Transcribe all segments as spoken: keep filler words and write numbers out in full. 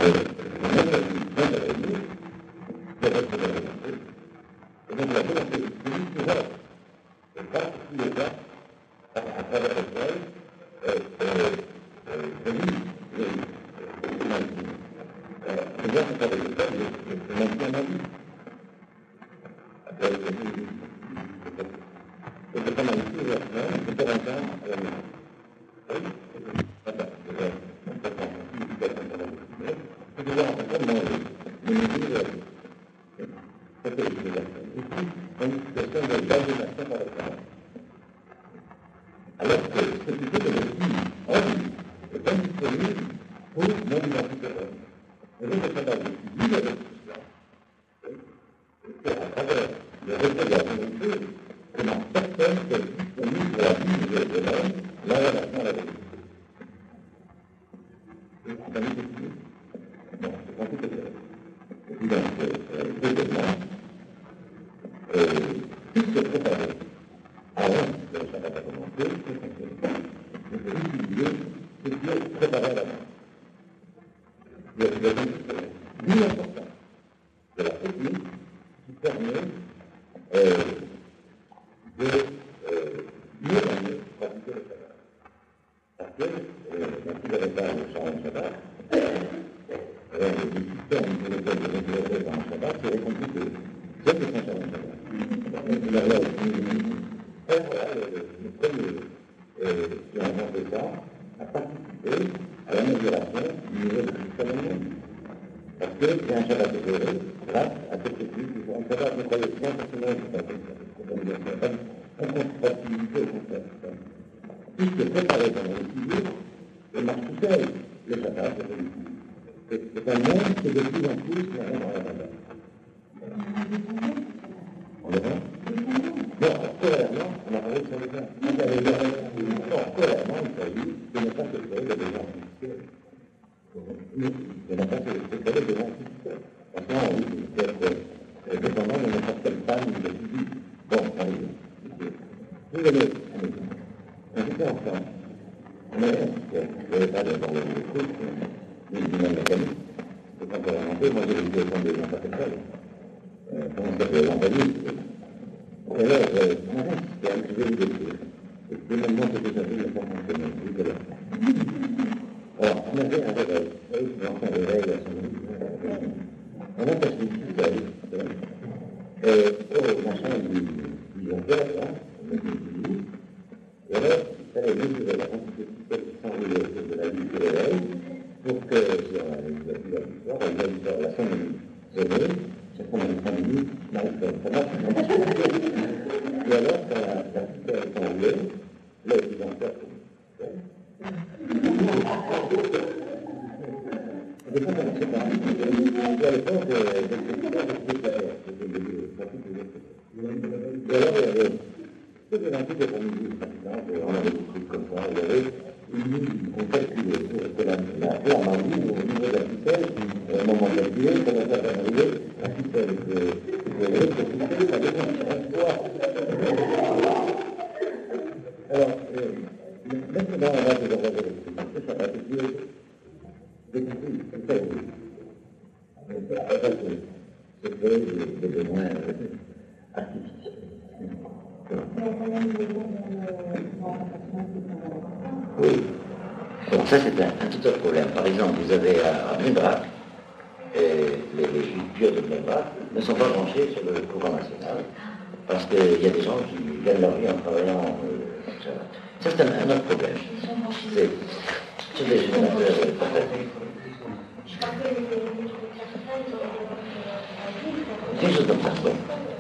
Ça, c'est un, un tout autre problème. Par exemple, vous avez à, à Bnei-Brak, et les, les juifs de Bnei-Brak ne sont pas branchés sur le courant national, parce qu'il y a des gens qui gagnent leur vie en travaillant euh, ça. Ça, c'est un, un autre problème. C'est, c'est des générateurs portatifs. Des choses comme ça, bon.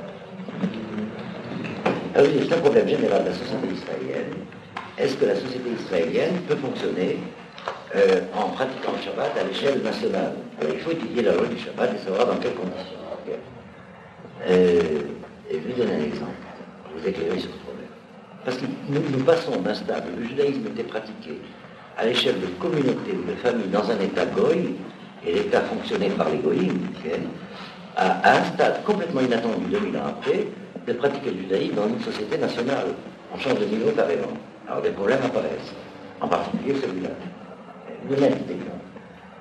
Alors, c'est un problème général de la société israélienne. Est-ce que la société israélienne peut fonctionner euh, en pratiquant le Shabbat à l'échelle nationale? Alors, il faut étudier la loi du Shabbat et savoir dans quelles conditions. Euh, et je vais vous donner un exemple, pour vous éclairer sur ce problème. Parce que nous, nous passons d'un stade où le judaïsme était pratiqué à l'échelle de communautés ou de familles dans un État goï, et l'État fonctionnait par les goïms, okay, à, à un stade complètement inattendu deux mille ans après, de pratiquer le judaïsme dans une société nationale. On change de niveau carrément. Alors des problèmes apparaissent, en particulier celui-là. Je vous donne un petit exemple.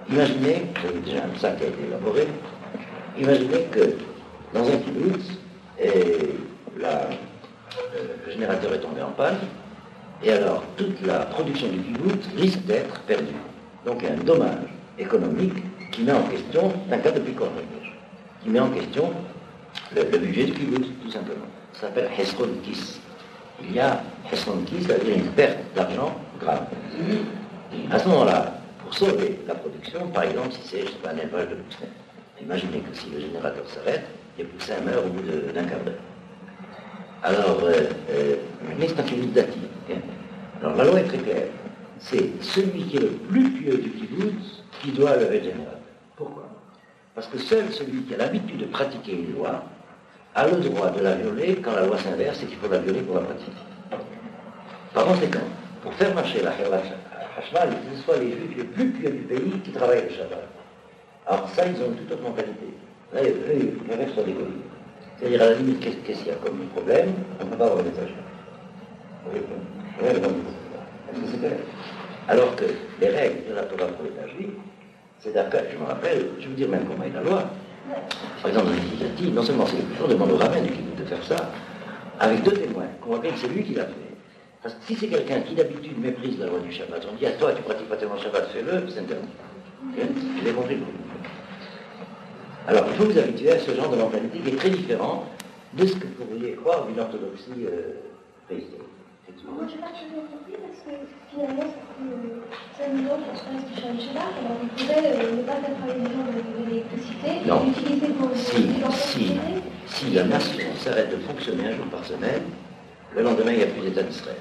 Imaginez, c'est déjà ça qui a été élaboré, imaginez que dans un kibbutz, et la, le générateur est tombé en panne, et alors toute la production du kibbutz risque d'être perdue. Donc il y a un dommage économique qui met en question, c'est un cas de Picor, qui met en question le, le budget du kibbutz, tout simplement. Ça s'appelle Hesron Kis. Il y a Hesron Kis, c'est-à-dire une perte d'argent grave. À ce moment-là, pour sauver la production, par exemple, si c'est, je sais pas, un élevage de poussins, imaginez que si le générateur s'arrête, les poussins meurent au bout de, d'un quart d'heure. Alors, euh, euh, mais c'est un kibbutz dati. Okay. Alors la loi est très claire. C'est celui qui est le plus pieux du kibbutz qui doit lever le générateur. Pourquoi? Parce que seul celui qui a l'habitude de pratiquer une loi a le droit de la violer quand la loi s'inverse et qu'il faut la violer pour la pratiquer. Par conséquent, pour faire marcher la Hashmal, ce soit les juifs les plus pieux du pays qui travaillent le Shabbat. Alors ça, ils ont une toute autre mentalité. Là, eux, ils préfèrent sur des colis. C'est-à-dire, à la limite, qu'est-ce, qu'est-ce qu'il y a comme problème? On ne peut pas avoir des étages. Oui, oui, oui. Est-ce que c'est clair? Alors que les règles de la Torah pour l'État juif, c'est d'accord, je me rappelle, je veux dire même comment est la loi. Par exemple, dans l'initiative, non seulement c'est le plus dur, demande au rabbin du kibbutz de faire ça, avec deux témoins, qu'on voit bien que c'est lui qui l'a fait. Parce que si c'est quelqu'un qui d'habitude méprise la loi du Shabbat, on dit à toi, tu pratiques pas tellement le Shabbat, fais-le, c'est interdit. Okay? Je l'ai compris. Alors, il faut vous habituer à ce genre de mentalité qui est très différent de ce que vous pourriez croire d'une orthodoxie euh, préhistorique. Moi, je n'ai pas très bien compris parce que finalement, ça nous donne pour se faire du Shabbat, alors on pourrait euh, ne pas faire travailler les gens de l'électricité et l'utiliser pour si, si, si la nation s'arrête de fonctionner un jour par semaine, le lendemain, il n'y a plus d'État d'Israël.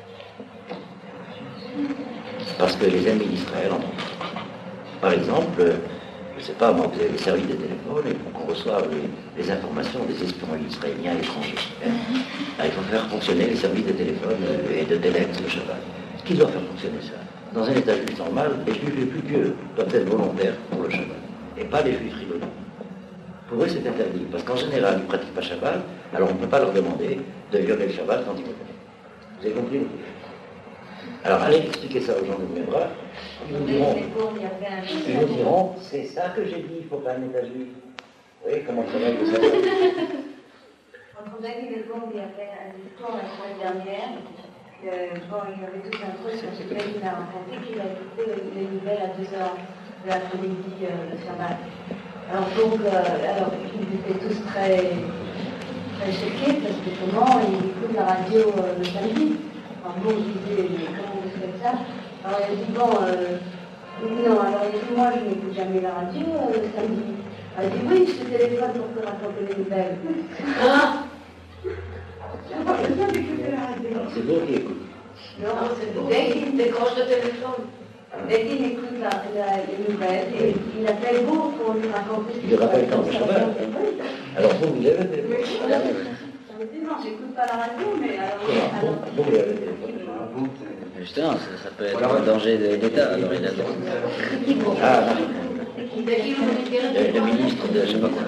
Parce que les ennemis d'Israël en ont. Par exemple, je ne sais pas, moi, vous avez les services des téléphones et pour qu'on reçoive les, les informations des espions israéliens à l'étranger. Hein. Alors, il faut faire fonctionner les services des téléphones et de Telex le Shabbat. Qui doit faire fonctionner ça? Dans un état juif normal, les juifs les plus pieux doivent être volontaires pour le Shabbat. Et pas les juifs frivoles. Pour eux, c'est interdit. Parce qu'en général, ils ne pratiquent pas Shabbat, alors on ne peut pas leur demander de violer le Shabbat quand ils le font. Vous avez compris? Alors, allez expliquer ça aux gens de Bnei-Brak. Ils vous diront, ils vous diront, c'est ça que j'ai dit, il ne faut pas un état juif. Vous voyez comment ça va que ça va? Entre David et Gond, il y avait une histoire la semaine dernière. Que, bon, il y avait tout un truc sur ce qu'il a raconté qu'il a écouté les nouvelles à deux heures de l'après-midi euh, le Shabbat. Alors, donc, euh, alors, ils étaient tous très, très choqués parce que comment ils écoutent la radio euh, le samedi. Enfin, bon, je disais, mais comment vous faites ça? Alors, il a dit, bon, euh, non, alors il a dit, moi, je n'écoute jamais la radio euh, le samedi. Elle a dit, oui, je te téléphone pour te raconter les nouvelles. Ah! J'ai pas besoin d'écouter la radio. C'est vous qui écoutez. Non, c'est dès qu'il décroche le téléphone. Dès qu'il écoute la, la, les nouvelles, et il appelle vous pour lui raconter. Il le rappelle quand, le Shabbat? Alors, vous, vous avez le téléphone? Je me dis, non, j'écoute pas la radio, mais alors. Comment? Vous, vous avez le téléphone? Justement, ça, ça peut être un danger d'État, alors il a le droit. Ah, non. Le, le ministre de, je ne sais pas quoi.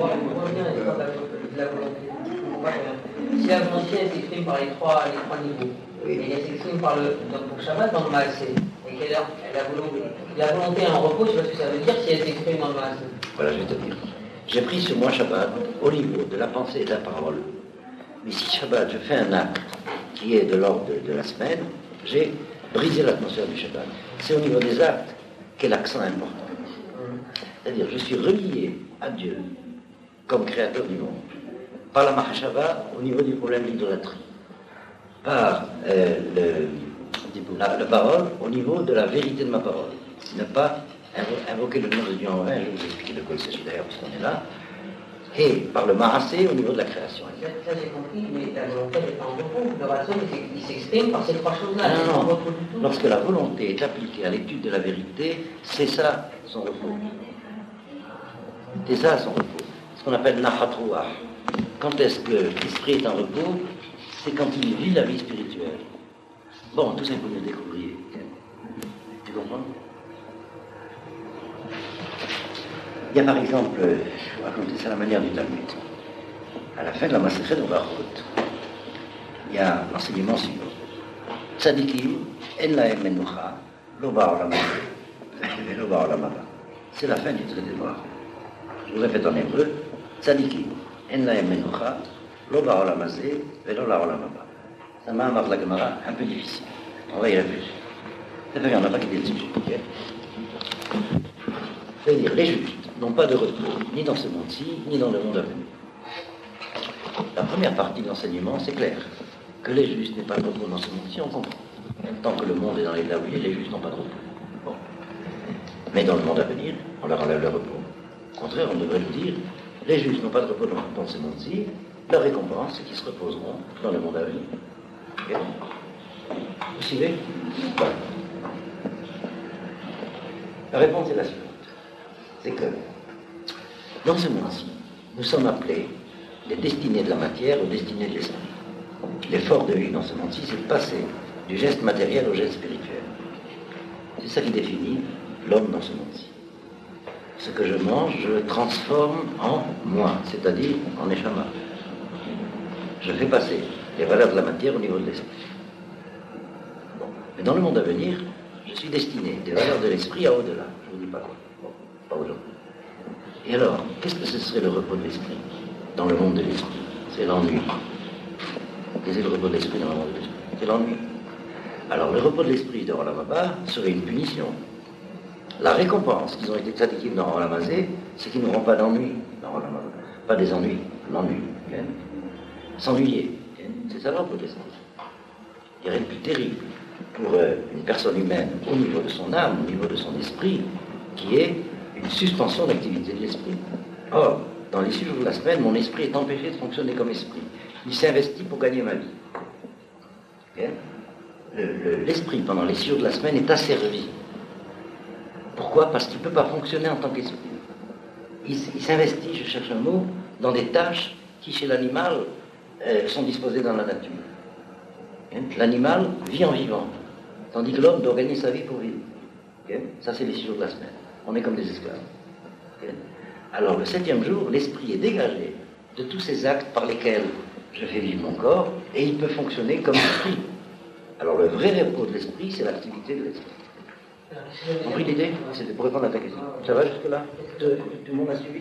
Si la volonté s'exprime par les trois, les trois niveaux, oui. Et elle s'exprime par le, donc pour Shabbat dans le Maasé, et qu'elle a la volonté, la volonté en repos, je ne sais pas ce que ça veut dire si elle s'exprime dans le Maasé. Voilà, je vais te dire. J'ai pris sur moi Shabbat au niveau de la pensée et de la parole. Mais si Shabbat, je fais un acte qui est de l'ordre de, de la semaine, j'ai brisé l'atmosphère du Shabbat. C'est au niveau des actes qu'est l'accent important. C'est-à-dire, je suis relié à Dieu comme créateur du monde. Par la Mahashava au niveau du problème de l'idolâtrie. Par euh, le, la, la parole au niveau de la vérité de ma parole. Ne pas invoquer le nom de Dieu en vain, je vais vous expliquer de quoi il s'agit d'ailleurs, puisqu'on est là. Et par le Maasé au niveau de la création. Ça, ça j'ai compris, mais la volonté n'est pas en repos. Le raison, il s'exprime par ces trois choses-là. Non, non, non. Lorsque la volonté est appliquée à l'étude de la vérité, c'est ça son repos. C'est ça son repos. Ce qu'on appelle Nachat Ruach. Quand est-ce que l'esprit est en repos? C'est quand il vit la vie spirituelle. Bon, tout ça, il faut le découvrir. Tu comprends? Il y a par exemple, je vais raconter ça à la manière du Talmud. À la fin de la Masechet de Brachot, il y a l'enseignement suivant. Tzadikim, en lahem menucha, lo ba'olam hazeh. C'est la fin du traité noir. Je vous répète en hébreu, tzadikim, en lahem menocha, lo ba'olam hazeh, velo la'olam haba. C'est un ma'amar de la Gemara un peu difficile. On va y réfléchir. C'est-à-dire, on n'a pas quitté le sujet. Okay? C'est-à-dire, les justes n'ont pas de repos, ni dans ce monde-ci, ni dans le monde à venir. La première partie de l'enseignement, c'est clair. Que les justes n'aient pas de repos dans ce monde-ci, on comprend. Tant que le monde est dans l'état où il est, les justes n'ont pas de repos. Bon. Mais dans le monde à venir, on leur enlève le repos. Au contraire, on devrait le dire, les justes n'ont pas de repos dans, dans ce monde-ci, leur récompense, c'est qu'ils se reposeront dans le monde à venir. Okay? Vous suivez? Voilà. La réponse est la suivante. C'est que, dans ce monde-ci, nous sommes appelés les destinées de la matière aux destinées de l'esprit. L'effort de vie dans ce monde-ci, c'est de passer du geste matériel au geste spirituel. C'est ça qui définit l'homme dans ce monde-ci. Ce que je mange, je le transforme en moi, c'est-à-dire en neshama. Je fais passer les valeurs de la matière au niveau de l'esprit. Bon. Mais dans le monde à venir, je suis destiné des valeurs de l'esprit à au-delà. Je ne vous dis pas quoi. Bon, pas aujourd'hui. Et alors, qu'est-ce que ce serait le repos de l'esprit dans le monde de l'esprit? C'est l'ennui. Qu'est-ce que c'est le repos de l'esprit dans le monde de l'esprit? C'est l'ennui. Alors, le repos de l'esprit de Olam Haba serait une punition. La récompense qu'ils ont été tzadikim dans Olam Hazeh, c'est qu'ils n'auront pas d'ennui dans Olam Haba. Pas des ennuis, l'ennui. Okay? S'ennuyer. Okay? C'est ça le repos de l'esprit. Il n'y a rien de plus terrible pour euh, une personne humaine au niveau de son âme, au niveau de son esprit, qui est une suspension d'activité de l'esprit. Or, dans les six jours de la semaine, mon esprit est empêché de fonctionner comme esprit. Il s'investit pour gagner ma vie. Okay? Le, le, l'esprit, pendant les six jours de la semaine, est asservi. Pourquoi? Parce qu'il ne peut pas fonctionner en tant qu'esprit. Il, il s'investit, je cherche un mot, dans des tâches qui, chez l'animal, euh, sont disposées dans la nature. Okay? L'animal vit en vivant, tandis que l'homme doit gagner sa vie pour vivre. Okay? Ça, c'est les six jours de la semaine. On est comme des esclaves. Okay? Alors, le septième jour, l'esprit est dégagé de tous ces actes par lesquels je fais vivre mon corps, et il peut fonctionner comme esprit. Alors, le vrai repos de l'esprit, c'est l'activité de l'esprit. Vous avez compris l'idée? C'était pour répondre à ta question. Ça va jusque-là? Tout, tout le monde a suivi?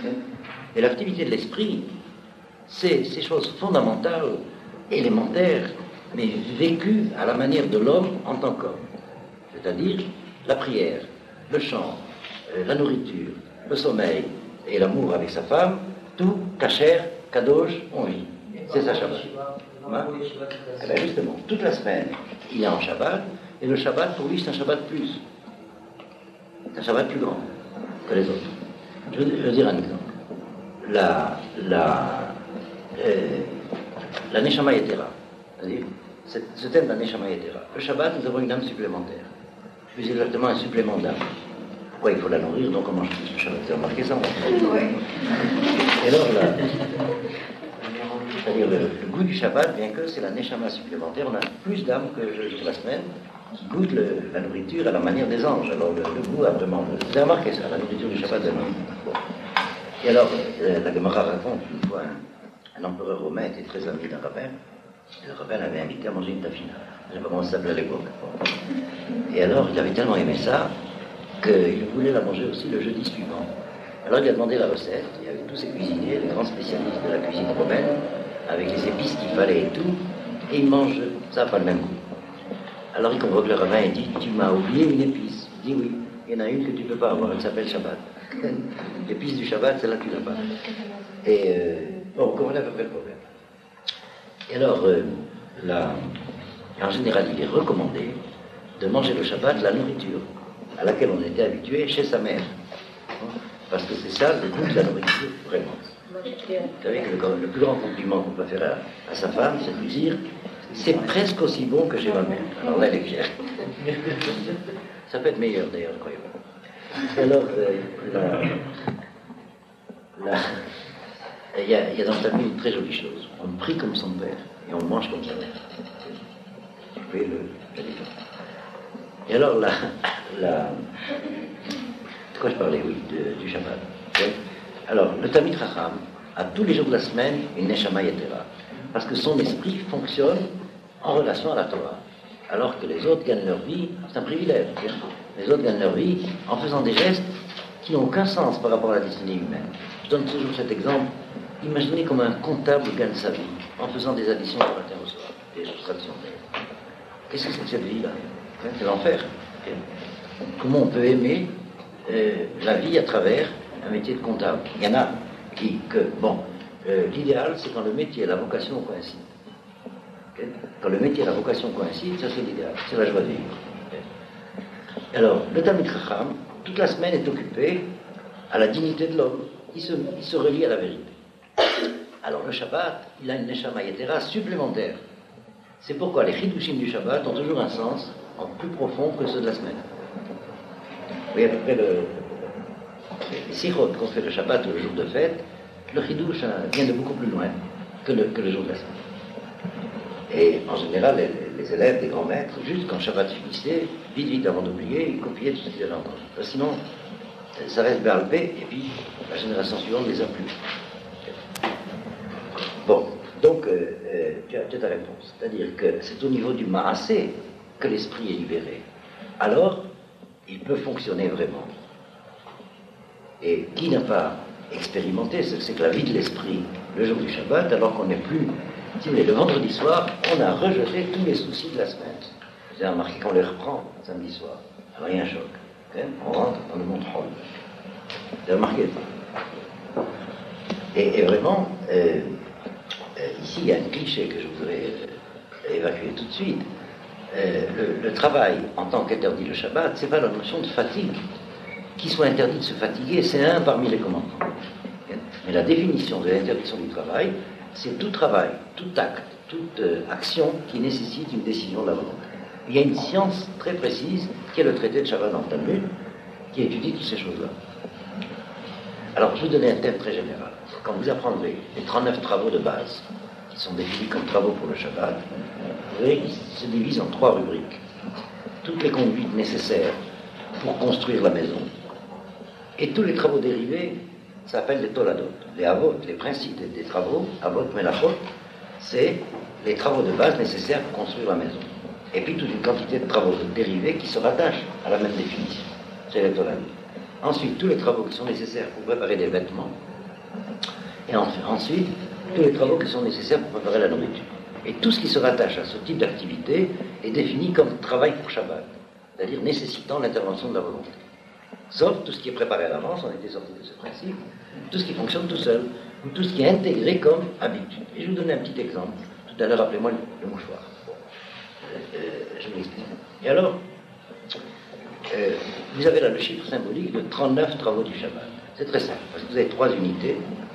Et l'activité de l'esprit, c'est ces choses fondamentales, élémentaires, mais vécues à la manière de l'homme en tant qu'homme. C'est-à-dire la prière, le chant, la nourriture, le sommeil et l'amour avec sa femme, tout, kasher, kadosh, on vit. C'est ça Shabbat. Hein? Eh bien justement, toute la semaine, il est en Shabbat, et le Shabbat, pour lui, c'est un Shabbat plus. C'est un Shabbat plus grand que les autres. Je veux, je veux dire un exemple. La, la, euh, la Neshama Yetera, c'est-à-dire ce thème de la Neshama Yetera. Le Shabbat, nous avons une âme supplémentaire. Plus exactement un supplément d'âme. Pourquoi il faut la nourrir, donc on mange plus le Shabbat. Vous avez remarqué ça? Oui. Et alors, là, c'est-à-dire le, le goût du Shabbat, bien que c'est la Neshama supplémentaire, on a plus d'âme que le jour de la semaine, qui goûte le, la nourriture à la manière des anges. Alors le, le goût a vraiment... Vous avez remarqué ça, la nourriture du Shabbat est bon. Et alors, euh, la Gemara raconte une fois, un, un empereur romain était très ami d'un rabbin, et le rabbin l'avait invité à manger une tafina. Je ne sais pas comment ça s'appelait à l'époque. Et alors, il avait tellement aimé ça, qu'il voulait la manger aussi le jeudi suivant. Alors il a demandé la recette, il y avait tous ces cuisiniers, les grands spécialistes de la cuisine romaine, avec les épices qu'il fallait et tout, et il mange, ça n'a pas le même goût. Alors il convoque le rabbin et dit, tu m'as oublié une épice. Il dit oui, il y en a une que tu ne peux pas avoir, elle s'appelle Shabbat. L'épice du Shabbat, celle-là tu l'as pas. Et euh, bon, on comprenait à peu près le problème. Et alors, euh, la, en général, il est recommandé de manger le Shabbat la nourriture à laquelle on était habitué chez sa mère. Parce que c'est ça le goût de la nourriture, vraiment. Vous savez que le, le plus grand compliment qu'on peut faire à, à sa femme, c'est de lui dire c'est presque aussi bon que chez ma mère. Alors là, elle est fière. Ça peut être meilleur d'ailleurs, croyez-moi. Alors, euh, la, la, il, y a, il y a dans le Talmud une très jolie chose. On prie comme son père et on mange comme sa mère. Vous voyez le, le Et alors, la, la, de quoi je parlais, oui, de, du Shabbat. Ouais. Alors, le Talmid Chacham a tous les jours de la semaine une Neshama Yetera, parce que son esprit fonctionne en relation à la Torah, alors que les autres gagnent leur vie, c'est un privilège. Les autres gagnent leur vie en faisant des gestes qui n'ont aucun sens par rapport à la destinée humaine. Je donne toujours cet exemple. Imaginez comme un comptable gagne sa vie en faisant des additions du matin au soir, des soustractions. Qu'est-ce que c'est que cette vie-là? C'est l'enfer. Comment on peut aimer euh, la vie à travers un métier de comptable? Il y en a qui, que, bon, euh, l'idéal, c'est quand le métier et la vocation coïncident. Okay? Quand le métier et la vocation coïncident, ça c'est l'idéal, c'est la joie de vivre. Okay? Alors, le Talmid Chacham, toute la semaine est occupé à la dignité de l'homme. Il se, il se relie à la vérité. Alors, le Shabbat, il a une Neshama Yetera supplémentaire. C'est pourquoi les Chidushim du Shabbat ont toujours un sens en plus profond que ceux de la semaine. Vous voyez à peu près le, les sichot qu'on fait le Shabbat ou le jour de fête, le Chidush vient de beaucoup plus loin que le, que le jour de la semaine. Et en général, les, les élèves des grands maîtres, juste quand Shabbat finissait, vite, vite avant d'oublier, ils copiaient tout ce qu'ils avaient entendu. Sinon, ça reste béalpé, et puis la génération suivante les a plus. Bon, donc, euh, euh, tu as ta réponse. C'est-à-dire que c'est au niveau du Maasé que l'esprit est libéré. Alors, il peut fonctionner vraiment. Et qui n'a pas expérimenté, c'est que la vie de l'esprit, le jour du Shabbat, alors qu'on n'est plus, si vous voulez, le vendredi soir, on a rejeté tous les soucis de la semaine. Vous avez remarqué qu'on les reprend samedi soir. Alors il y a un choc. Okay? On rentre dans le monde hall. Vous avez remarqué ça? Et, et vraiment, euh, euh, ici, il y a un cliché que je voudrais euh, évacuer tout de suite. Euh, le, le travail en tant qu'interdit le Shabbat, c'est pas la notion de fatigue. Qu'il soit interdit de se fatiguer, c'est un parmi les commandements. Mais la définition de l'interdiction du travail, c'est tout travail, tout acte, toute euh, action qui nécessite une décision de la volonté. Il y a une science très précise, qui est le traité de Shabbat dans le Talmud, qui étudie toutes ces choses-là. Alors, je vais vous donner un thème très général. Quand vous apprendrez les trente-neuf travaux de base, qui sont définis comme travaux pour le Shabbat, vous verrez qu'ils se divisent en trois rubriques. Toutes les conduites nécessaires pour construire la maison, et tous les travaux dérivés s'appellent les toladot. Les avot, les principes des travaux, avot, melachot, c'est les travaux de base nécessaires pour construire la maison. Et puis toute une quantité de travaux dérivés qui se rattachent à la même définition. C'est les toladot. Ensuite, tous les travaux qui sont nécessaires pour préparer des vêtements. Et enfin, ensuite, tous les travaux qui sont nécessaires pour préparer la nourriture. Et tout ce qui se rattache à ce type d'activité est défini comme travail pour Shabbat, c'est-à-dire nécessitant l'intervention de la volonté. Sauf tout ce qui est préparé à l'avance, on était sorti de ce principe, tout ce qui fonctionne tout seul, ou tout ce qui est intégré comme habitude. Et je vais vous donner un petit exemple. Tout à l'heure, rappelez-moi le, le mouchoir. Euh, je vous l'explique. Et alors, euh, vous avez là le chiffre symbolique de trente-neuf travaux du Shabbat. C'est très simple, parce que vous avez trois unités.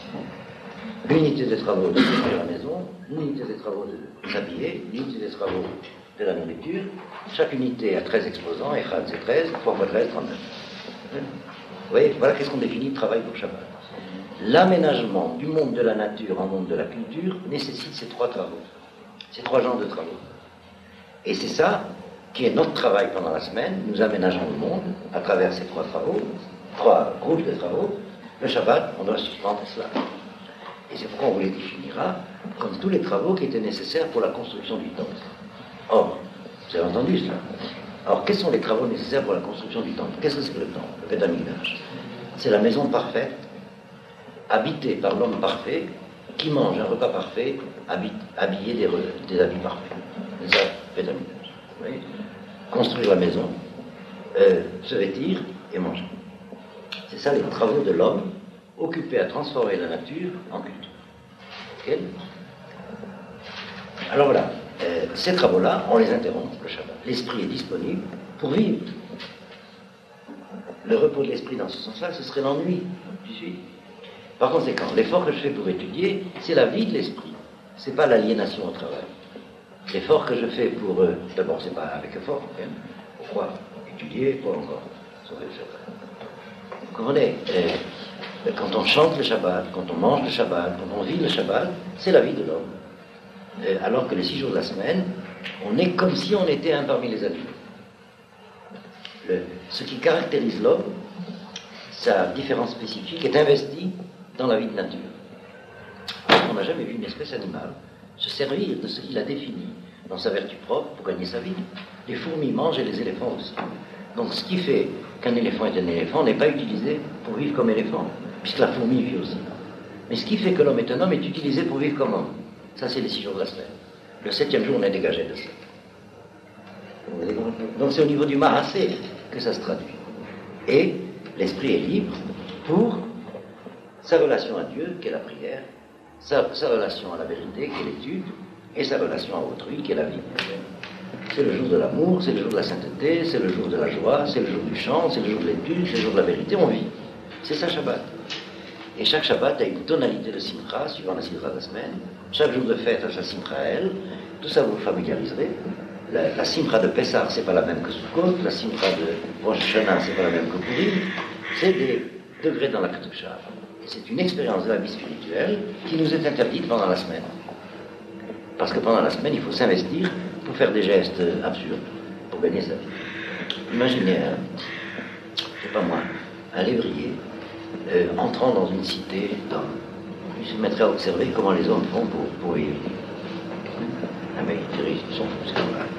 L'unité des travaux de construire la maison, l'unité des travaux de s'habiller, l'unité des travaux de la nourriture. Chaque unité a treize exposants, et Chad c'est treize, trois fois treize, trente-neuf. Vous voyez, voilà qu'est-ce qu'on définit de travail pour Shabbat. L'aménagement du monde de la nature en monde de la culture nécessite ces trois travaux, ces trois genres de travaux. Et c'est ça qui est notre travail pendant la semaine. Nous aménageons le monde à travers ces trois travaux, trois groupes de travaux. Le Shabbat, on doit suspendre cela. Et c'est pourquoi on vous les définira comme tous les travaux qui étaient nécessaires pour la construction du temple. Or, vous avez entendu cela. Alors, quels sont les travaux nécessaires pour la construction du temple? Qu'est-ce que c'est que le temple, le Beth Amikdash? C'est la maison parfaite, habitée par l'homme parfait, qui mange un repas parfait, habite, habillé des, des habits parfaits. C'est ça, Beth Amikdash. Vous voyez? Construire la maison, euh, se vêtir et manger. C'est ça les travaux de l'homme, occupé à transformer la nature en culture. Okay? Alors voilà. Euh, ces travaux-là, on les interrompt le Shabbat. L'esprit est disponible pour vivre. Le repos de l'esprit dans ce sens-là, ce serait l'ennui. Tu suis. Par conséquent, l'effort que je fais pour étudier, c'est la vie de l'esprit. C'est pas l'aliénation au travail. L'effort que je fais pour... Euh, d'abord, c'est pas avec effort. Hein. Pourquoi étudier? Pas encore. Sauver le Shabbat. Vous comprenez? euh, Quand on chante le Shabbat, quand on mange le Shabbat, quand on vit le Shabbat, c'est la vie de l'homme. Euh, alors que les six jours de la semaine, on est comme si on était un parmi les animaux. Le, ce qui caractérise l'homme, sa différence spécifique, est investie dans la vie de nature. On n'a jamais vu une espèce animale se servir de ce qu'il a défini dans sa vertu propre pour gagner sa vie. Les fourmis mangent et les éléphants aussi. Donc ce qui fait qu'un éléphant est un éléphant n'est pas utilisé pour vivre comme éléphant, puisque la fourmi vit aussi. Mais ce qui fait que l'homme est un homme est utilisé pour vivre comme homme. Ça, c'est les six jours de la semaine. Le septième jour, on est dégagé de ça. Donc c'est au niveau du Mahasé que ça se traduit. Et l'esprit est libre pour sa relation à Dieu, qui est la prière, sa, sa relation à la vérité, qui est l'étude, et sa relation à autrui, qui est la vie. C'est le jour de l'amour, c'est le jour de la sainteté, c'est le jour de la joie, c'est le jour du chant, c'est le jour de l'étude, c'est le jour de la vérité, on vit. C'est ça Shabbat. Et chaque Shabbat a une tonalité de simcha, suivant la simcha de la semaine. Chaque jour de fête a sa simcha à elle. Tout ça vous familiariserez. La, la simcha de Pessah, c'est pas la même que Sukkot. La simcha de Rosh Hashanah, c'est pas la même que Purim. C'est des degrés dans la Kedusha. Et c'est une expérience de la vie spirituelle qui nous est interdite pendant la semaine. Parce que pendant la semaine, il faut s'investir pour faire des gestes absurdes, pour gagner sa vie. Imaginez, hein, je sais pas moi, un lévrier euh, entrant dans une cité d'hommes. Il se mettrait à observer comment les hommes font pour, pour vivre. Ah mais ils sont fous,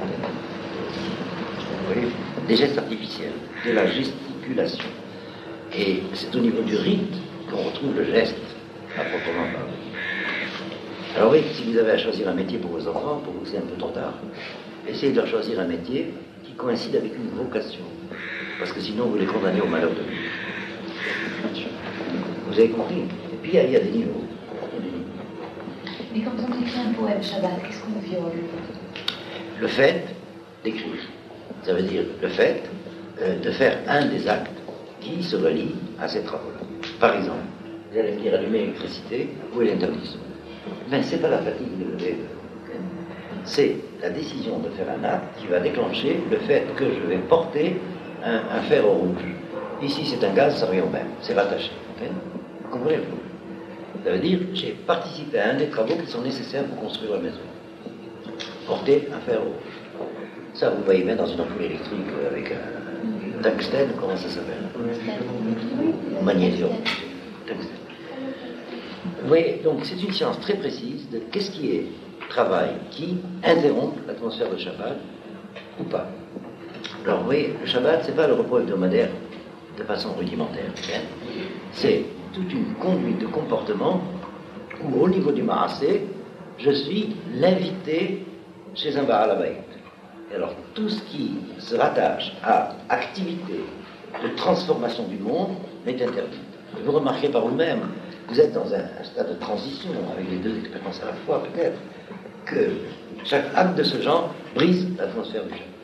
vous voyez, des gestes artificiels, de la gesticulation. Et c'est au niveau du rite qu'on retrouve le geste, à proprement parler. Alors oui, si vous avez à choisir un métier pour vos enfants, pour vous c'est un peu trop tard. Essayez de leur choisir un métier qui coïncide avec une vocation. Parce que sinon vous les condamnez au malheur de vivre. Vous avez compris? Et puis il y, y a des niveaux. Mais quand on écrit un poème Shabbat, qu'est-ce qu'on viole? Le fait d'écrire. Ça veut dire le fait euh, de faire un des actes qui se relie à ces travaux-là. Par exemple, vous allez me dire allumer l'électricité, où est l'interdiction? Mais ce n'est pas la fatigue de lever. C'est la décision de faire un acte qui va déclencher le fait que je vais porter un, un fer au rouge. Ici, c'est un gaz, ça revient au même. C'est rattaché. Okay? Vous comprenez? Ça veut dire j'ai participé à un des travaux qui sont nécessaires pour construire la maison. Porter un fer rouge. Ça, vous voyez bien dans une ampoule électrique avec un tungstène, comment ça s'appelle? Magnésium. Tungstène. Vous voyez, donc c'est une science très précise de qu'est-ce qui est travail qui interrompt l'atmosphère de Shabbat ou pas. Alors vous voyez, le Shabbat, c'est pas le repos hebdomadaire de façon rudimentaire. Hein. C'est toute une conduite de comportement où au niveau du Maasé, je suis l'invité chez un Baal Habayit. Et alors tout ce qui se rattache à activité de transformation du monde m'est interdit. Vous remarquez par vous-même, vous êtes dans un, un stade de transition avec les deux expériences à la fois, peut-être, que chaque acte de ce genre brise l'atmosphère du Shabbat.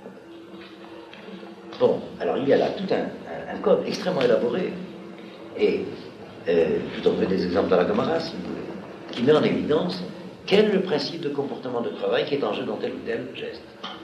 Bon, alors il y a là tout un, un, un code extrêmement élaboré, et euh, je vous donnerai des exemples dans la Gemara, si vous voulez, qui met en évidence quel est le principe de comportement de travail qui est en jeu dans tel ou tel geste.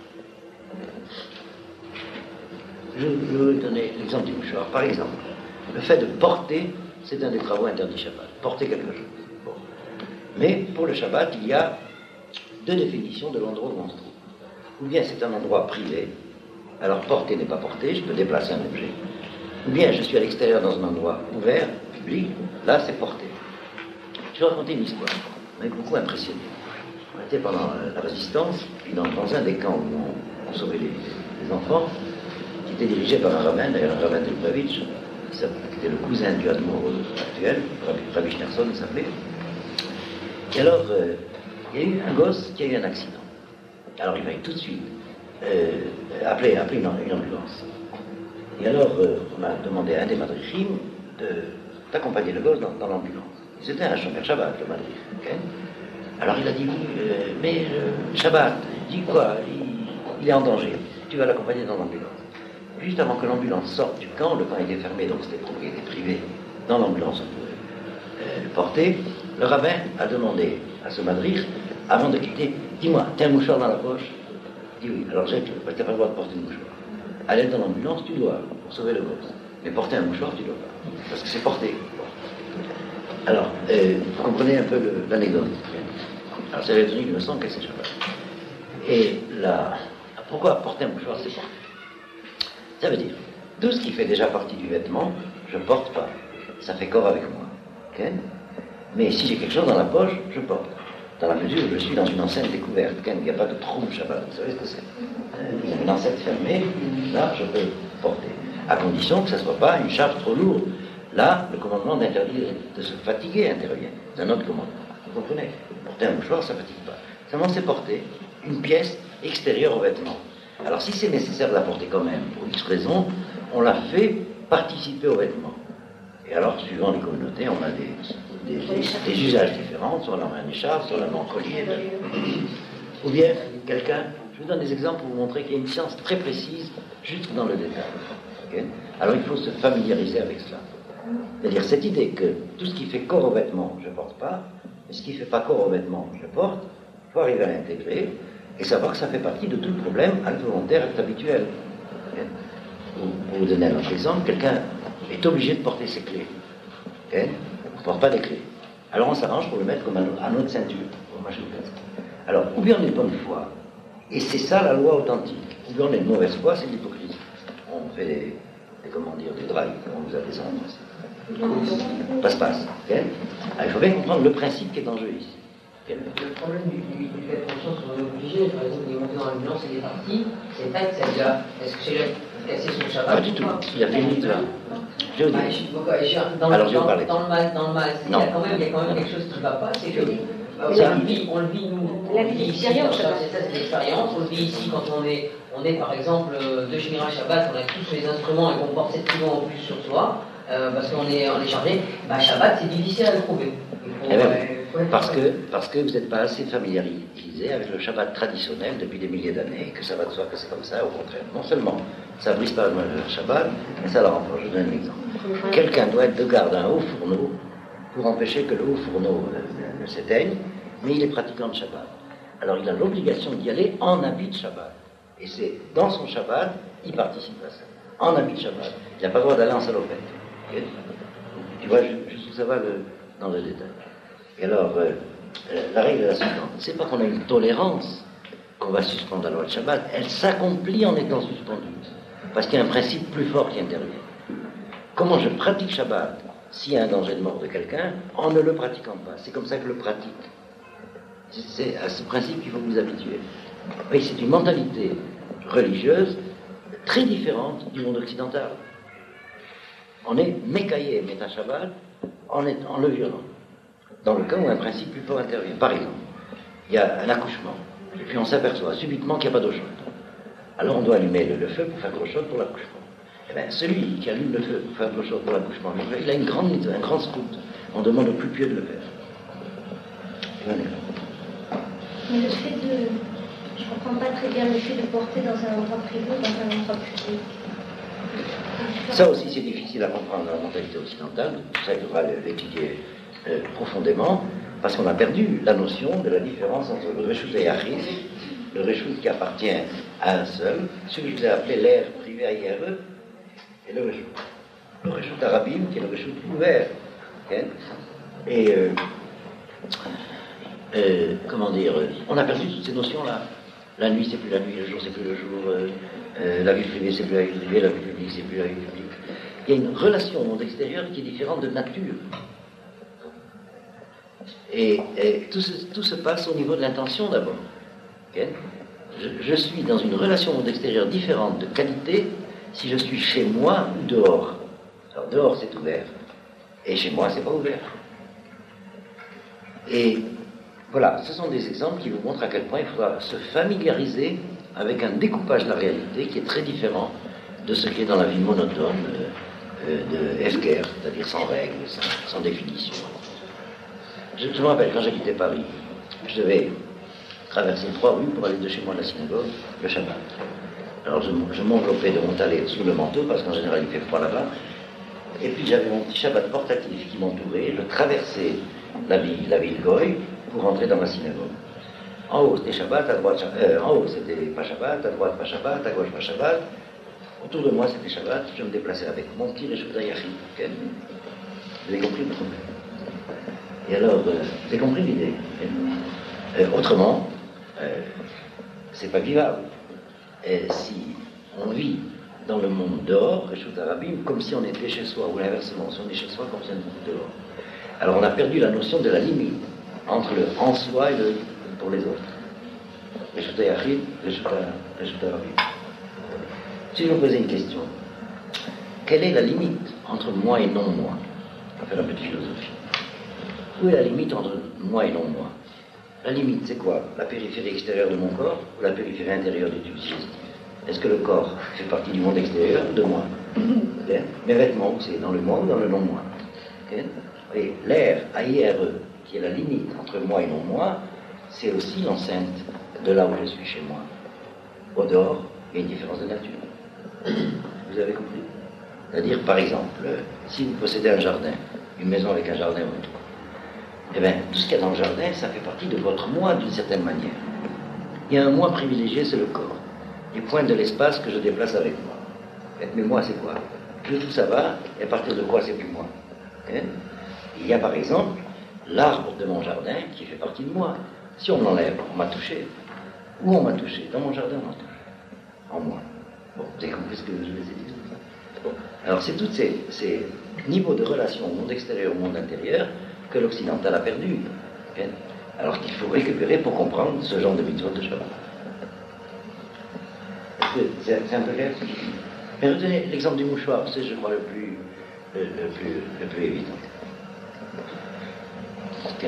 Je, je vais vous donner l'exemple du mouchoir. Par exemple, le fait de porter, c'est un des travaux interdits Shabbat. Porter quelque chose. Bon. Mais pour le Shabbat, il y a deux définitions de l'endroit où on se trouve. Ou bien c'est un endroit privé, alors porter n'est pas porter, je peux déplacer un objet. Ou bien je suis à l'extérieur dans un endroit ouvert, public, là c'est porter. Je vais raconter une histoire, on m'a beaucoup impressionné. On était pendant la résistance, puis dans, dans un des camps où on, on sauvait les, les enfants, qui était dirigé par un rabbin, d'ailleurs un rabbin de Lubavitch, qui était le cousin du Admour actuel, Rabbi Schneerson il s'appelait. Et alors, euh, il y a eu un gosse qui a eu un accident. Alors il va tout de suite euh, appeler, appeler une, une ambulance. Et alors, euh, on a demandé à un des madrichim de, d'accompagner le gosse dans, dans l'ambulance. C'était un Shomer Shabbat, le madrich. Okay. Alors il a dit, euh, mais euh, Shabbat, dis quoi, il, il est en danger, tu vas l'accompagner dans l'ambulance. Juste avant que l'ambulance sorte du camp, le camp était fermé, donc c'était propriété privée. Dans l'ambulance, on pouvait euh, le porter. Le rabbin a demandé à ce madrich, avant de quitter, dis-moi, t'as un mouchoir dans la poche? Il dit oui, alors jette-le, parce que t'as pas le droit de porter un mouchoir. Aller dans l'ambulance, tu dois, pour sauver le gosse. Mais porter un mouchoir, tu dois pas, parce que c'est porté. Alors, euh, vous comprenez un peu le, l'anecdote. Alors c'est l'électronique, il me semble qu'elle s'échappe. Et là, pourquoi porter un mouchoir, c'est porter? Ça veut dire, tout ce qui fait déjà partie du vêtement, je ne porte pas. Ça fait corps avec moi. Okay? Mais si j'ai quelque chose dans la poche, je porte. dans la mesure où je suis dans une enceinte découverte. Quand il n'y a pas de trou Shabbat, vous savez ce que c'est? Une enceinte fermée, là, je peux porter. À condition que ça ne soit pas une charge trop lourde. Là, le commandement d'interdire de se fatiguer intervient. C'est un autre commandement. Vous comprenez? Porter un mouchoir, ça ne fatigue pas. Seulement, c'est porter une pièce extérieure au vêtement. Alors, si c'est nécessaire de la porter quand même, pour X raison, on la fait participer au vêtement. Et alors, suivant les communautés, on a des, des, des, des usages différents. Soit on a un écharpe, soit on a un collier. Ou bien, quelqu'un, je vous donne des exemples pour vous montrer qu'il y a une science très précise, juste dans le détail. Okay? Alors, il faut se familiariser avec cela. C'est-à-dire cette idée que tout ce qui fait corps au vêtement, je ne porte pas, et ce qui ne fait pas corps au vêtement, je porte, il faut arriver à l'intégrer et savoir que ça fait partie de tout le problème acte volontaire, acte habituel. Okay? Pour vous donner un autre exemple, quelqu'un est obligé de porter ses clés. Okay? On ne porte pas des clés. Alors on s'arrange pour le mettre comme à notre ceinture. Alors, ou bien on est de bonne foi, et c'est ça la loi authentique, ou bien on est de mauvaise foi, c'est de l'hypocrisie. On fait des, des, comment dire, des drives, on vous a des endroits. Passe-passe. Okay? Alors, il faut bien comprendre le principe qui est en jeu ici. Okay? Le problème du, du, du fait de conscience qu'on est obligé, par exemple, il est monté dans l'ambulance et il est parti, c'est tac, ça lui a. Est-ce que c'est là cassé son Shabbat? Pas du tout, il a fait une là. Je veux dire. Dans, dans, dans, dans le mal, dans le mal, il y a quand même, il y a quand même quelque chose qui ne va pas, c'est que. On le vit, on le vit nous, on le vit ici, c'est ça, c'est l'expérience, on le vit ici quand on est, on est par exemple de Shmira Shabbat, on a tous les instruments et qu'on porte sept kilos en plus sur soi, euh, parce qu'on est, on est chargé, bah Shabbat c'est difficile à le trouver. Eh bien, euh, parce, que, parce que vous n'êtes pas assez familiarisé avec le Shabbat traditionnel depuis des milliers d'années, que ça va de soi que c'est comme ça, au contraire. Non seulement ça brise pas le Shabbat, mais ça le renforce. Je donne un exemple. Quelqu'un doit être de garde à un haut fourneau pour empêcher que le haut fourneau ne s'éteigne, mais il est pratiquant de Shabbat. Alors il a l'obligation d'y aller en habit de Shabbat. Et c'est dans son Shabbat, il participe à ça. En habit de Shabbat. Il n'a pas le droit d'aller en salopette. Okay? Tu vois, juste pour savoir le, dans le détail. Et alors, euh, la règle est la suivante. C'est pas qu'on a une tolérance qu'on va suspendre la loi de Shabbat, elle s'accomplit en étant suspendue. Parce qu'il y a un principe plus fort qui intervient. Comment je pratique Shabbat s'il y a un danger de mort de quelqu'un, en ne le pratiquant pas? C'est comme ça que je le pratique. C'est à ce principe qu'il faut vous habituer. Oui, c'est une mentalité religieuse très différente du monde occidental. On est mécaillé, méta Shabbat, en, est, en le violant. Dans le cas où un principe plus fort intervient. Par exemple, il y a un accouchement, et puis on s'aperçoit subitement qu'il n'y a pas d'eau chaude. Alors on doit allumer le, le feu pour faire de l'eau chaude pour l'accouchement. Eh bien, celui qui allume le feu pour faire de l'eau chaude pour l'accouchement, il a une grande, un grand scout. On demande au plus pieux de le faire. C'est un exemple. Mais le fait de... Je ne comprends pas très bien le fait de porter dans un endroit privé ou dans un endroit public. Ça aussi, c'est difficile à comprendre dans la mentalité occidentale. Ça, il faudra l'étudier euh, profondément, parce qu'on a perdu la notion de la différence entre le Reshut et Yachid, le Reshut qui appartient à un seul, celui que je vous ai appelé l'air privé à I R E, et le Reshut. Le Reshut Arabim, qui est le Reshut ouvert. Okay? Et... Euh, Euh, comment dire, on a perdu toutes ces notions-là. La nuit, c'est plus la nuit, le jour, c'est plus le jour, euh, euh, la vie privée, c'est plus la vie privée, la vie publique, c'est plus la vie publique. Il y a une relation au monde extérieur qui est différente de nature. Et, et tout, se, tout se passe au niveau de l'intention d'abord. Okay? Je, je suis dans une relation au monde extérieur différente de qualité si je suis chez moi ou dehors. Alors dehors, c'est ouvert. Et chez moi, c'est pas ouvert. Et voilà, ce sont des exemples qui vous montrent à quel point il faudra se familiariser avec un découpage de la réalité qui est très différent de ce qui est dans la vie monotone euh, de Hefker, c'est-à-dire sans règles, sans, sans définition. Je, je me rappelle, quand j'ai quitté Paris, je devais traverser trois rues pour aller de chez moi à la synagogue, le Shabbat. Alors je, je m'enveloppais de mon talet sous le manteau, parce qu'en général il fait froid là-bas, et puis j'avais mon petit Shabbat portatif qui m'entourait, je traversais la ville, la ville Goy, pour rentrer dans ma synagogue. En haut, c'était Shabbat, à droite, euh, en haut, c'était pas Shabbat, à droite, pas Shabbat, à gauche, pas Shabbat. Autour de moi, c'était Shabbat. Je me déplaçais avec mon petit Reshut Yachid. Okay? Vous avez compris le problème? Et alors, euh, vous avez compris l'idée? euh, Autrement, euh, c'est pas vivable. Et si on vit dans le monde dehors, Reshut Arabim, comme si on était chez soi, ou l'inversement, si on est chez soi, comme si on était dehors. Alors on a perdu la notion de la limite. entre le en soi et le pour les autres. Réchouta Yachid, Réchouta Rabbi. Si je vous posais une question, quelle est la limite entre moi et non-moi? On va faire un peu de philosophie. Où est la limite entre moi et non-moi? La limite, c'est quoi? La périphérie extérieure de mon corps ou la périphérie intérieure du tube digestif? Est-ce que le corps fait partie du monde extérieur ou de moi? Okay. Mes vêtements, c'est dans le moi ou dans le non-moi? Okay. Et l'air, A I R E, qui est la limite entre moi et non-moi, c'est aussi l'enceinte de là où je suis chez moi. Au dehors, il y a une différence de nature. Vous avez compris? C'est-à-dire, par exemple, si vous possédez un jardin, une maison avec un jardin autour, eh bien, tout ce qu'il y a dans le jardin, ça fait partie de votre moi d'une certaine manière. Il y a un moi privilégié, c'est le corps. Il pointe de l'espace que je déplace avec moi. Mais moi, c'est quoi? Tout ça va, et à partir de quoi c'est plus moi? Okay. Il y a par exemple l'arbre de mon jardin qui fait partie de moi. Si on l'enlève, on m'a touché. Où on m'a touché? Dans mon jardin, on m'a touché. En moi. Bon, vous avez compris ce que je vais dire? Bon. Alors, c'est tous ces, ces niveaux de relation au monde extérieur, au monde intérieur, que l'occidental a perdu. Okay. Alors qu'il faut récupérer pour comprendre ce genre de mitzvot de Shabbat. C'est, c'est un peu clair? Mais retenez l'exemple du mouchoir, c'est, je crois, le plus, le, le plus, le plus évident. Okay.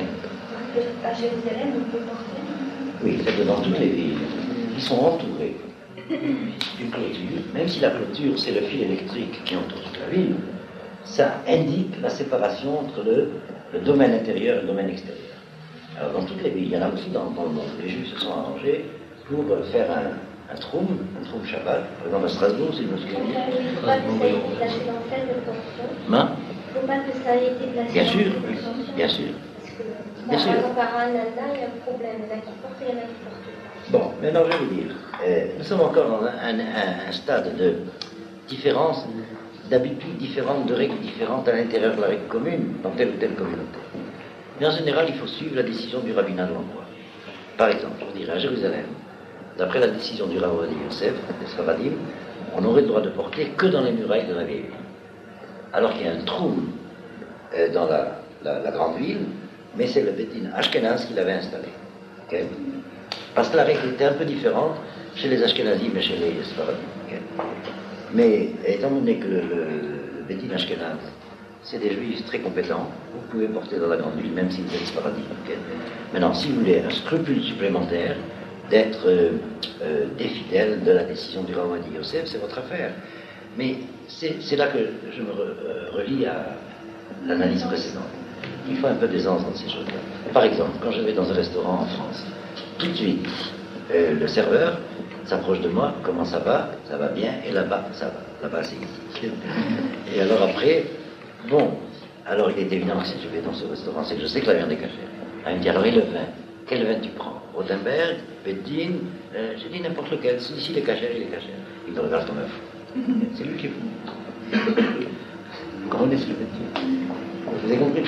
À Jérusalem, on peut porter? Oui, c'est dans toutes les villes. Ils sont entourés d'une clôture, même si la clôture, c'est le fil électrique qui entoure toute la ville, ça indique la séparation entre le, le domaine intérieur et le domaine extérieur. Alors, dans toutes les villes, il y en a aussi dans, dans le monde. Les Juifs se sont arrangés pour faire un, un troum, un troum Shabbat, par exemple à Strasbourg, si je me souviens bien. Il ne faut pas que ça ait été placé dans telle portion. Hein? Il ne faut pas que ça ait été placé Bien dans sûr, telle portion. bien sûr. Bien sûr. Par exemple, à Rananda, il y a un problème. Il y en a qui portent et il y en a qui portent pas. Bon, maintenant je vais vous dire, euh, nous sommes encore dans un, un, un stade de différence, d'habitudes différentes, de règles différentes à l'intérieur de la règle commune, dans telle ou telle communauté. Mais en général, il faut suivre la décision du rabbinat de l'endroit. Par exemple, je vous dirais, à Jérusalem, d'après la décision du Rav Ovadia Yosef, des Sfaradim, on n'aurait le droit de porter que dans les murailles de la vieille ville. Alors qu'il y a un trou euh, dans la, la, la grande ville, mais c'est le Bédin Ashkenaz qui l'avait installé. Okay? Parce que la règle était un peu différente chez les Ashkenazim et chez les Sfaradim. Okay? Mais étant donné que le, le, le Bédin Ashkenaz, c'est des juifs très compétents, vous pouvez porter dans la grande ville, même si vous êtes Sfaradim. Okay? Maintenant, si vous voulez un scrupule supplémentaire d'être euh, euh, des fidèles de la décision du Rav Ovadia Yosef, c'est votre affaire. Mais c'est, c'est là que je me re, euh, relie à l'analyse précédente. Il faut un peu d'aisance dans ces choses-là. Par exemple, quand je vais dans un restaurant en France, tout de suite, euh, le serveur s'approche de moi, comment ça va? Ça va bien, et là-bas, ça va. Là-bas, c'est ici. Et alors après, bon, alors il est évident que si je vais dans ce restaurant, c'est que je sais que la viande est cachère. Il me dit, alors et le vin? Quel vin tu prends? Rodenberg, Bedin, euh, j'ai dit n'importe lequel. Celui-ci, il est cachère, il est cachère. Il me regarde comme un fou. C'est lui qui est fou. Vous comprenez ce que je veux dire? Vous avez compris?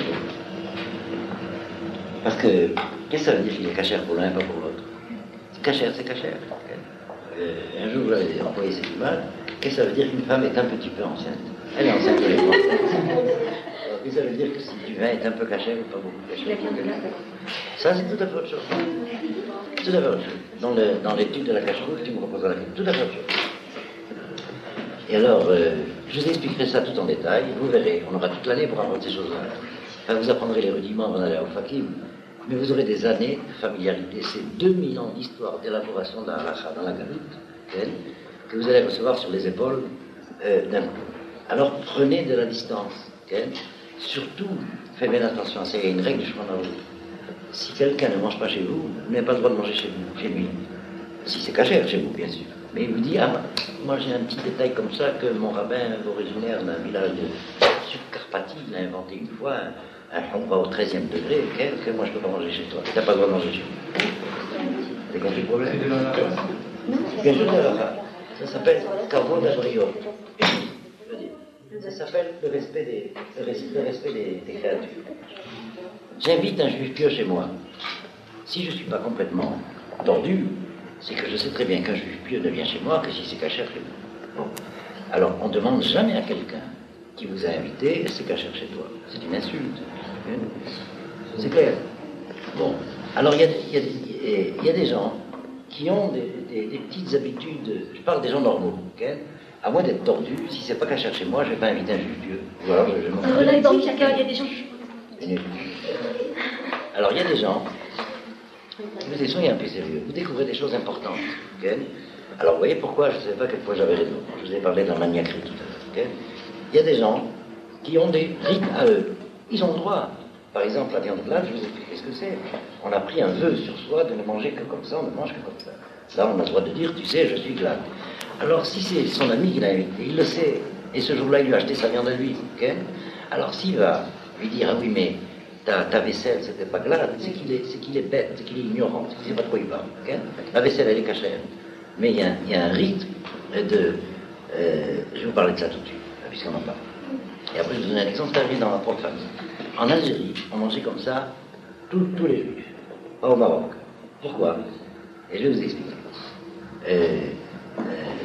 Parce que, qu'est-ce que ça veut dire qu'il est cachère pour l'un et pas pour l'autre? C'est cachère, c'est cachère. Euh, un jour, vous avez employé cette image. Qu'est-ce que ça veut dire qu'une femme est un petit peu enceinte? Elle est enceinte de l'époque. Qu'est-ce que ça veut dire que si du vin est un peu cachère ou pas beaucoup cachère? Ça, c'est tout à fait autre chose. Tout à fait autre chose. Dans, le, dans l'étude de la cacheroute, tu me reposes la question. Tout à fait autre chose. Et alors, euh, je vous expliquerai ça tout en détail. Vous verrez, on aura toute l'année pour apprendre ces choses-là. Enfin, vous apprendrez les rudiments avant d'aller au Fakim. Mais vous aurez des années de familiarité. C'est deux mille ans d'histoire d'élaboration de la halacha dans la Galoute, que vous allez recevoir sur les épaules euh, d'un coup. Alors, prenez de la distance. Okay? Surtout, faites bien attention à ça. Il y a une règle du chemin de la route. Si quelqu'un ne mange pas chez vous, vous n'avez pas le droit de manger chez vous, chez lui. Si c'est cachère chez vous, bien sûr. Mais il vous dit, ah, moi j'ai un petit détail comme ça que mon rabbin originaire d'un village de Subcarpathie, il a inventé une fois, un, un humra au treizième degré, okay, que moi je ne peux pas manger chez toi. Tu n'as pas le droit de manger chez vous. C'est compris le problème? C'est de la Ça s'appelle Kavod Abriot. Ça s'appelle le respect des, le respect des, des créatures. J'invite un juif pieux chez moi. Si je ne suis pas complètement tordu, c'est que je sais très bien qu'un juif pieux ne vient chez moi que si c'est cachère chez vous. Bon. Alors, on ne demande jamais à quelqu'un qui vous a invité, est-ce que c'est cachère chez toi? C'est une insulte. C'est clair. Bon, alors il y a, il y, a, il y a des gens qui ont des, des, des petites habitudes, je parle des gens normaux, okay? À moins d'être tordu, si c'est pas qu'à chercher moi, je vais pas inviter un juge Dieu. Ou alors je, je m'en Alors, là, donc, il y a des gens qui... Alors il y a des gens, vous êtes soyez un peu sérieux, vous découvrez des choses importantes, okay? Alors vous voyez pourquoi, je ne sais pas quelle fois j'avais raison, je vous ai parlé de la maniaquerie tout à l'heure, okay? Il y a des gens qui ont des rites à eux, ils ont le droit. Par exemple, la viande glade, je vous explique ce que c'est. On a pris un vœu sur soi de ne manger que comme ça, on ne mange que comme ça. Là, on a le droit de dire, tu sais, je suis glade. Alors, si c'est son ami qui l'a invité, il le sait, et ce jour-là, il lui a acheté sa viande à lui, ok? Alors, s'il va lui dire, ah oui, mais ta, ta vaisselle, c'était pas glade, c'est qu'il est, c'est qu'il est bête, c'est qu'il est ignorant, c'est qu'il ne sait pas de quoi il parle, ok? La vaisselle, elle est cachère. Mais il y, y a un rite de... Euh, je vais vous parler de ça tout de suite, puisqu'on en parle. Et après, je vous donne un exemple, ça arrive dans ma propre famille. En Algérie, on mangeait comme ça tous, tous les juifs, pas au Maroc. Pourquoi? Et je vais vous expliquer. Euh, euh,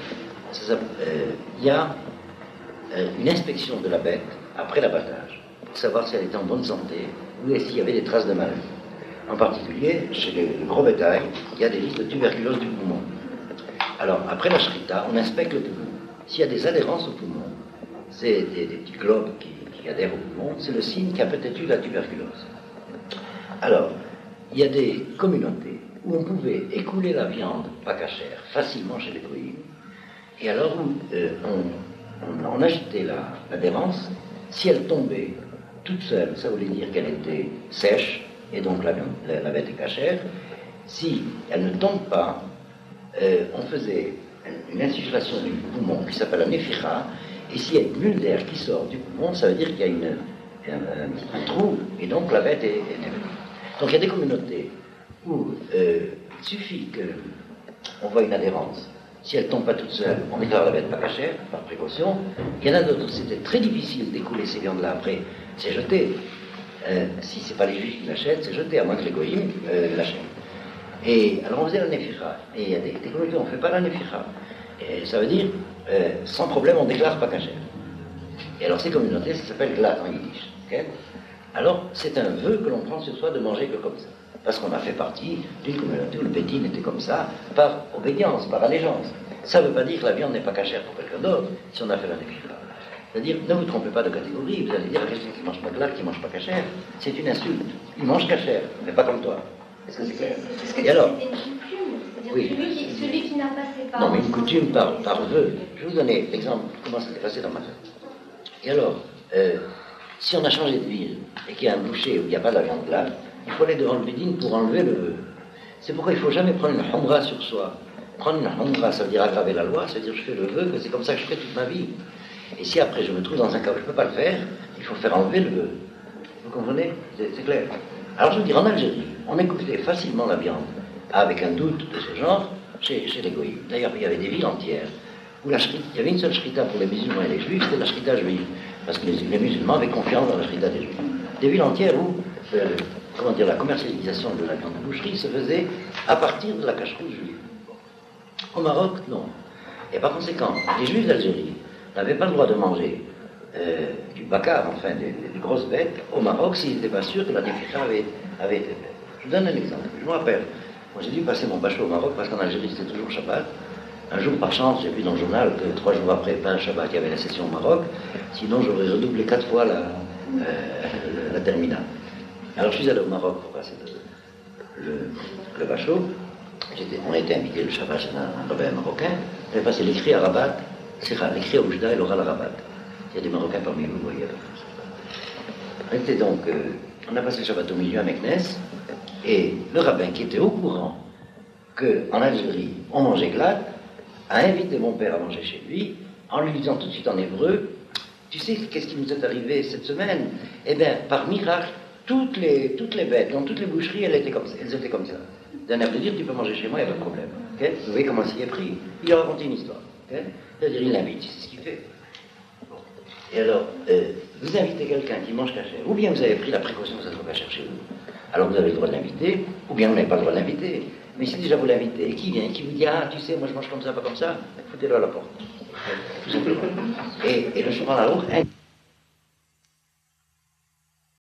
il euh, y a euh, une inspection de la bête après l'abattage pour savoir si elle était en bonne santé ou s'il y avait des traces de maladie. En particulier, chez les, le gros bétail, il y a des risques de tuberculose du poumon. Alors, après la shrita, on inspecte le poumon. S'il y a des adhérences au poumon, c'est des, des petits globes qui, qui adhèrent au poumon, c'est le signe qu'il y a peut-être eu la tuberculose. Alors, il y a des communautés où on pouvait écouler la viande pas cachère facilement chez les goïms, et alors où euh, on, on, on agitait la, l'adhérence, si elle tombait toute seule, ça voulait dire qu'elle était sèche, et donc la, la, la bête est cachère. Si elle ne tombe pas, euh, on faisait une insufflation du poumon qui s'appelle la néphira, et s'il y a une bulle d'air qui sort du poumon, ça veut dire qu'il y a une, un, un trou, et donc la bête est, est néphrique. Donc il y a des communautés où euh, il suffit qu'on voit une adhérence. Si elle ne tombe pas toute seule, on déclare la bête pas cachère, par précaution. Il y en a d'autres, c'était très difficile d'écouler ces viandes-là après, c'est jeté. Euh, si ce n'est pas les juifs qui l'achètent, c'est jeté, à moins que les goïms euh, l'achètent. Et alors on faisait la néphira, et il y a des, des communautés où on ne fait pas la néphira. Et ça veut dire, euh, sans problème, on déclare pas cachère. Et alors ces communautés, ça s'appelle glad en yiddish. Okay? Alors c'est un vœu que l'on prend sur soi de manger que comme ça. Parce qu'on a fait partie d'une communauté où le bédine était comme ça, par obédience, par allégeance. Ça ne veut pas dire que la viande n'est pas cachère pour quelqu'un d'autre, si on a fait la néphira. C'est-à-dire, ne vous trompez pas de catégorie, vous allez dire à quelqu'un qui ne mange pas glad, qui ne mange pas cachère, c'est une insulte. Il mange cachère, mais pas comme toi. Est-ce que c'est clair? Est-ce que Et alors c'est une coutume? C'est-à-dire oui. celui qui, celui qui n'a pas ses parents. Non, mais une coutume par, par vœu. Je vais vous donner l'exemple, comment ça s'est passé dans ma famille. Et alors, euh, si on a changé de ville et qu'il y a un boucher où il n'y a pas de la viande glade, il faut aller devant le bédine pour enlever le vœu. C'est pourquoi il ne faut jamais prendre une humra sur soi. Prendre une humra, ça veut dire aggraver la loi, ça veut dire je fais le vœu, que c'est comme ça que je fais toute ma vie. Et si après je me trouve dans un cas où je ne peux pas le faire, il faut faire enlever le vœu. Vous comprenez? C'est, c'est clair. Alors je veux dire, en Algérie, on écoutait facilement la viande avec un doute de ce genre chez, chez les goïms. D'ailleurs, il y avait des villes entières où la shrita, il y avait une seule shrita pour les musulmans et les juifs, c'était la shrita juive, parce que les, les musulmans avaient confiance dans la shrita des juifs. Des villes entières où euh, comment dire, la commercialisation de la viande de boucherie se faisait à partir de la cacheroute juive. Au Maroc, non. Et par conséquent, les juifs d'Algérie n'avaient pas le droit de manger euh, du baccar, enfin des, des grosses bêtes, au Maroc s'ils n'étaient pas sûrs que la néphira avait, avait été faite. Je vous donne un exemple. Je me rappelle, moi j'ai dû passer mon bachot au Maroc parce qu'en Algérie c'était toujours Shabbat. Un jour par chance, j'ai vu dans le journal que trois jours après, pas un Shabbat, il y avait la session au Maroc. Sinon j'aurais redoublé quatre fois la, euh, la terminale. Alors je suis allé au Maroc pour passer le, le, le bachot. J'étais, on a été invité le Shabbat chez un, un rabbin marocain. J'avais passé l'écrit à Rabat, c'est l'écrit à Oujda et l'oral à Rabat. Il y a des Marocains parmi vous, vous voyez. On était donc, euh, on a passé le Shabbat au milieu à Meknes, et le rabbin qui était au courant qu'en Algérie on mangeait glad, a invité mon père à manger chez lui, en lui disant tout de suite en hébreu, tu sais qu'est-ce qui nous est arrivé cette semaine? Eh bien, par miracle, toutes les, toutes les bêtes, dans toutes les boucheries, elles étaient comme ça. Elles étaient comme ça. D'un air de dire, tu peux manger chez moi, il n'y a pas de problème. Okay? Vous voyez comment s'y est pris. Il a raconté une histoire. Okay? C'est-à-dire, il l'invite, c'est ce qu'il fait. Bon. Et alors, euh, vous invitez quelqu'un qui mange cachère, ou bien vous avez pris la précaution que ça soit cachère chez vous. Alors vous avez le droit de l'inviter, ou bien vous n'avez pas le droit de l'inviter. Mais si déjà vous l'invitez, et qui vient, qui vous dit, ah, tu sais, moi je mange comme ça, pas comme ça, foutez-le à la porte. Tout simplement. Et, et le Shulchan Aruch